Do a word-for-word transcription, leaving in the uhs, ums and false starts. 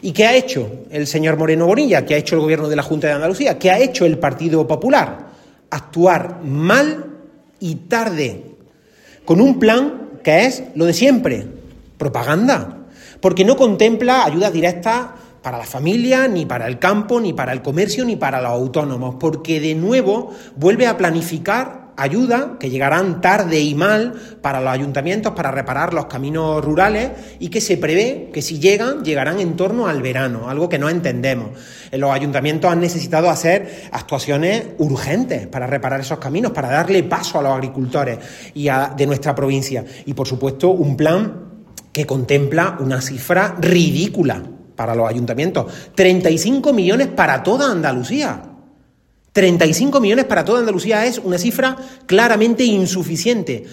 ¿Y qué ha hecho el señor Moreno Bonilla? ¿Qué ha hecho el gobierno de la Junta de Andalucía? ¿Qué ha hecho el Partido Popular? Actuar mal y tarde, con un plan que es lo de siempre, propaganda, porque no contempla ayudas directas para la familia, ni para el campo, ni para el comercio, ni para los autónomos, porque de nuevo vuelve a planificar ayudas que llegarán tarde y mal para los ayuntamientos para reparar los caminos rurales y que se prevé que si llegan, llegarán en torno al verano, algo que no entendemos. Los ayuntamientos han necesitado hacer actuaciones urgentes para reparar esos caminos, para darle paso a los agricultores y a, de nuestra provincia. Y, por supuesto, un plan que contempla una cifra ridícula para los ayuntamientos. treinta y cinco millones para toda Andalucía. treinta y cinco millones para toda Andalucía es una cifra claramente insuficiente.